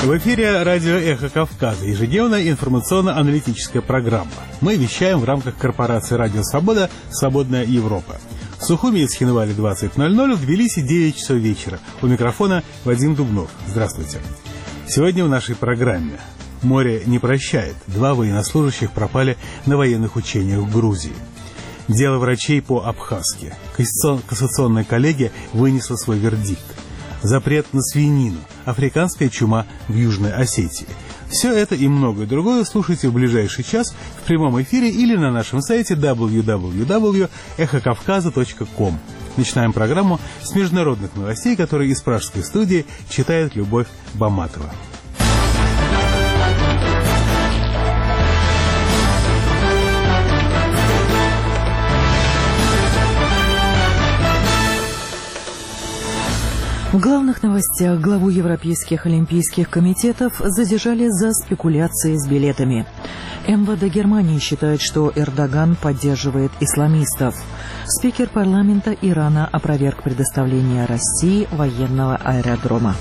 В эфире радио «Эхо Кавказа», ежедневная информационно-аналитическая программа. Мы вещаем в рамках корпорации «Радио Свобода. Свободная Европа». В Сухуми и Цхинвале 20:00, в Тбилиси 9 часов вечера. У микрофона Вадим Дубнов. Здравствуйте. Сегодня в нашей программе «Море не прощает». 2 военнослужащих пропали на военных учениях в Грузии. Дело врачей по-абхазски. Кассационная коллегия вынесла свой вердикт. Запрет на свинину. Африканская чума в Южной Осетии. Все это и многое другое слушайте в ближайший час в прямом эфире или на нашем сайте www.эхокавказа.ком. Начинаем программу с международных новостей, которые из пражской студии читает Любовь Баматова. В главных новостях главу Европейских олимпийских комитетов задержали за спекуляции с билетами. МВД Германии считает, что Эрдоган поддерживает исламистов. Спикер парламента Ирана опроверг предоставление России военного аэродрома.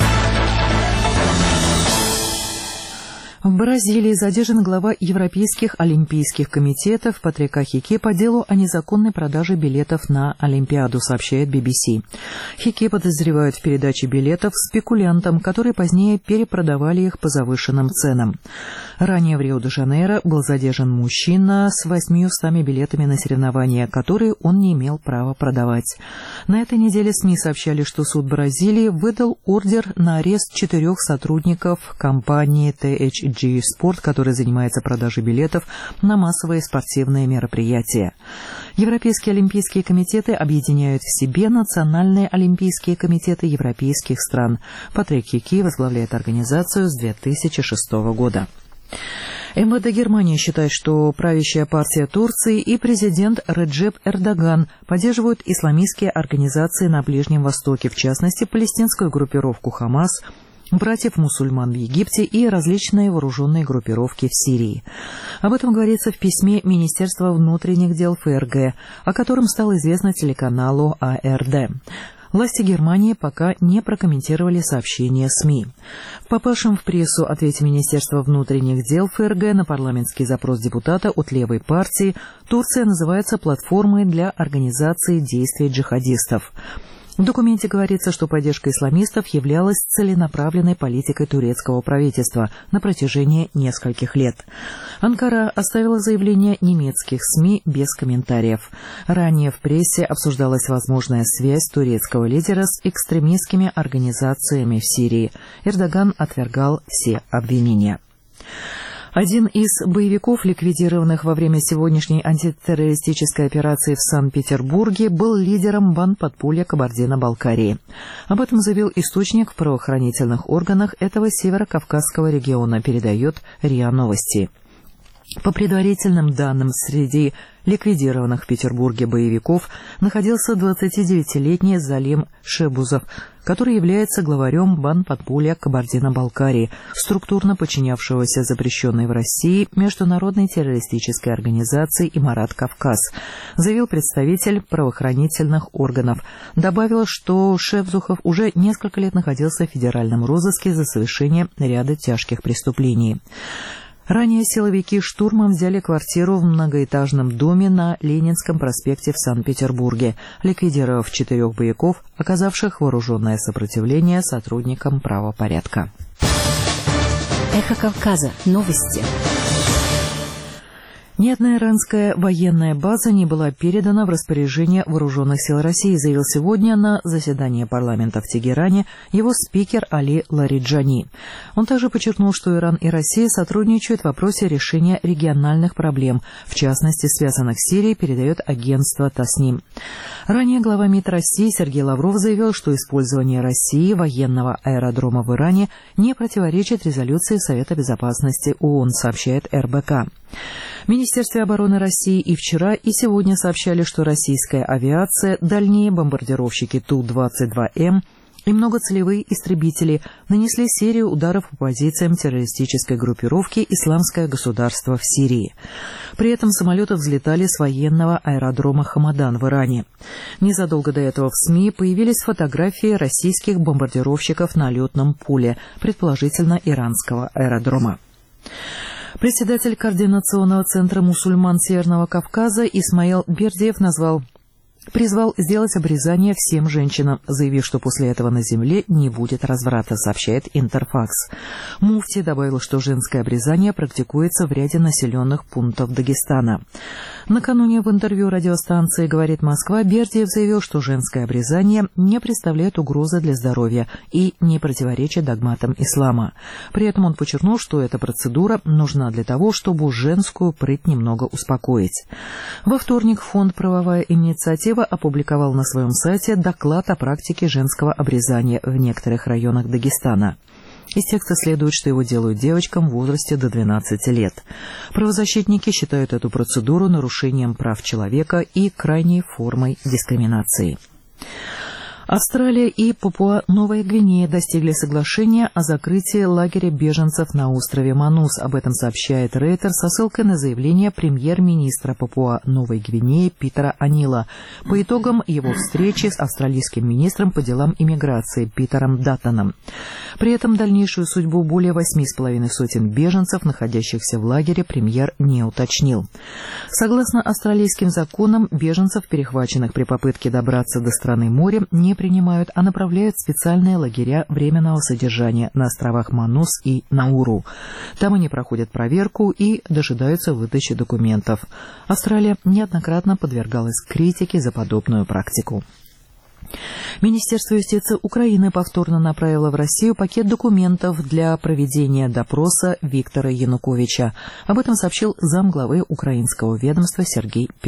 В Бразилии задержан глава Европейских олимпийских комитетов Патрика Хике по делу о незаконной продаже билетов на Олимпиаду, сообщает BBC. Хике подозревают в передаче билетов спекулянтам, которые позднее перепродавали их по завышенным ценам. Ранее в Рио-де-Жанейро был задержан мужчина с 800 билетами на соревнования, которые он не имел права продавать. На этой неделе СМИ сообщали, что суд Бразилии выдал ордер на арест 4 сотрудников компании THG Sport, который занимается продажей билетов на массовые спортивные мероприятия. Европейские олимпийские комитеты объединяют в себе национальные олимпийские комитеты европейских стран. Патрик Хике возглавляет организацию с 2006 года. МВД Германии считает, что правящая партия Турции и президент Реджеп Эрдоган поддерживают исламистские организации на Ближнем Востоке, в частности, палестинскую группировку «Хамас», братьев-мусульман в Египте и различные вооруженные группировки в Сирии. Об этом говорится в письме Министерства внутренних дел ФРГ, о котором стало известно телеканалу АРД. Власти Германии пока не прокомментировали сообщения СМИ. В попавшем в прессу ответе Министерства внутренних дел ФРГ на парламентский запрос депутата от левой партии Турция называется платформой для организации действий джихадистов. В документе говорится, что поддержка исламистов являлась целенаправленной политикой турецкого правительства на протяжении нескольких лет. Анкара оставила заявление немецких СМИ без комментариев. Ранее в прессе обсуждалась возможная связь турецкого лидера с экстремистскими организациями в Сирии. Эрдоган отвергал все обвинения. Один из боевиков, ликвидированных во время сегодняшней антитеррористической операции в Санкт-Петербурге, был лидером банд-подполья Кабардино-Балкарии. Об этом заявил источник в правоохранительных органах этого северокавказского региона, передает РИА Новости. По предварительным данным, среди ликвидированных в Петербурге боевиков находился 29-летний Залим Шебузов, который является главарем банд-подполья Кабардино-Балкарии, структурно подчинявшегося запрещенной в России международной террористической организации «Имарат Кавказ», заявил представитель правоохранительных органов. Добавил, что Шебзухов уже несколько лет находился в федеральном розыске за совершение ряда тяжких преступлений. Ранее силовики штурмом взяли квартиру в многоэтажном доме на Ленинском проспекте в Санкт-Петербурге, ликвидировав 4 боевиков, оказавших вооруженное сопротивление сотрудникам правопорядка. Эхо Кавказа. Новости. Ни одна иранская военная база не была передана в распоряжение Вооруженных сил России, заявил сегодня на заседании парламента в Тегеране его спикер Али Лариджани. Он также подчеркнул, что Иран и Россия сотрудничают в вопросе решения региональных проблем, в частности, связанных с Сирией, передает агентство ТАСНИМ. Ранее глава МИД России Сергей Лавров заявил, что использование России военного аэродрома в Иране не противоречит резолюции Совета безопасности ООН, сообщает РБК. В Министерстве обороны России и вчера, и сегодня сообщали, что российская авиация, дальние бомбардировщики Ту-22М и многоцелевые истребители нанесли серию ударов по позициям террористической группировки «Исламское государство» в Сирии. При этом самолеты взлетали с военного аэродрома Хамадан в Иране. Незадолго до этого в СМИ появились фотографии российских бомбардировщиков на летном пуле, предположительно иранского аэродрома. Председатель Координационного центра мусульман Северного Кавказа Исмаил Бердиев призвал сделать обрезание всем женщинам, заявив, что после этого на земле не будет разврата, сообщает Интерфакс. Муфти добавил, что женское обрезание практикуется в ряде населенных пунктов Дагестана. Накануне в интервью радиостанции «Говорит Москва» Бердиев заявил, что женское обрезание не представляет угрозы для здоровья и не противоречит догматам ислама. При этом он подчеркнул, что эта процедура нужна для того, чтобы женскую прыть немного успокоить. Во вторник фонд «Правовая инициатива» опубликовал на своем сайте доклад о практике женского обрезания в некоторых районах Дагестана. Из текста следует, что его делают девочкам в возрасте до 12 лет. Правозащитники считают эту процедуру нарушением прав человека и крайней формой дискриминации. Австралия и Папуа-Новая Гвинея достигли соглашения о закрытии лагеря беженцев на острове Манус. Об этом сообщает Рейтер со ссылкой на заявление премьер-министра Папуа-Новой Гвинеи Питера Анила по итогам его встречи с австралийским министром по делам иммиграции Питером Даттоном. При этом дальнейшую судьбу более 8,5 сотен беженцев, находящихся в лагере, премьер не уточнил. Согласно австралийским законам, беженцев, перехваченных при попытке добраться до страны моря, не принимают, а направляют в специальные лагеря временного содержания на островах Манус и Науру. Там они проходят проверку и дожидаются выдачи документов. Австралия неоднократно подвергалась критике за подобную практику. Министерство юстиции Украины повторно направило в Россию пакет документов для проведения допроса Виктора Януковича. Об этом сообщил замглавы украинского ведомства Сергей Петров.